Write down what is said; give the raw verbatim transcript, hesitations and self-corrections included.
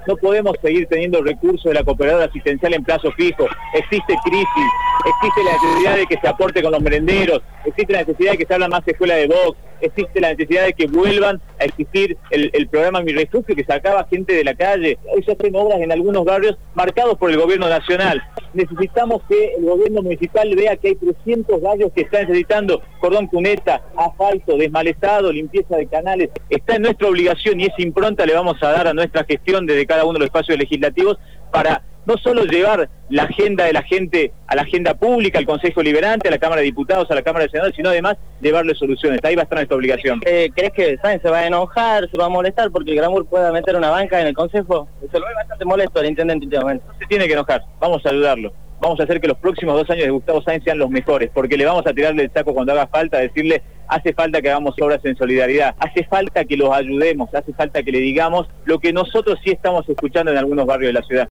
No podemos seguir teniendo recursos de la cooperadora asistencial en plazo fijo. Existe crisis, existe la necesidad de que se aporte con los merenderos, existe la necesidad de que se abra más escuela de box, existe la necesidad de que vuelvan a existir el, el programa Mi Refugio, que sacaba gente de la calle. Hoy se hacen obras en algunos barrios marcados por el gobierno nacional. Necesitamos que el gobierno municipal vea que hay trescientos barrios que están necesitando cordón cuneta, asfalto, desmalezado, limpieza de canales. Está en nuestra obligación y esa impronta le vamos a dar a nuestra gestión desde cada uno de los espacios legislativos para no solo llevar la agenda de la gente a la agenda pública, al Consejo Liberante, a la Cámara de Diputados, a la Cámara de Senadores, sino además llevarle soluciones. Ahí va a estar nuestra obligación. Eh, ¿Crees que Sáenz se va a enojar, se va a molestar porque el Gramur pueda meter una banca en el Consejo? Se lo ve bastante molesto al intendente últimamente. No se tiene que enojar, vamos a ayudarlo. Vamos a hacer que los próximos dos años de Gustavo Sáenz sean los mejores, porque le vamos a tirarle el saco cuando haga falta, decirle, hace falta que hagamos obras en solidaridad, hace falta que los ayudemos, hace falta que le digamos lo que nosotros sí estamos escuchando en algunos barrios de la ciudad.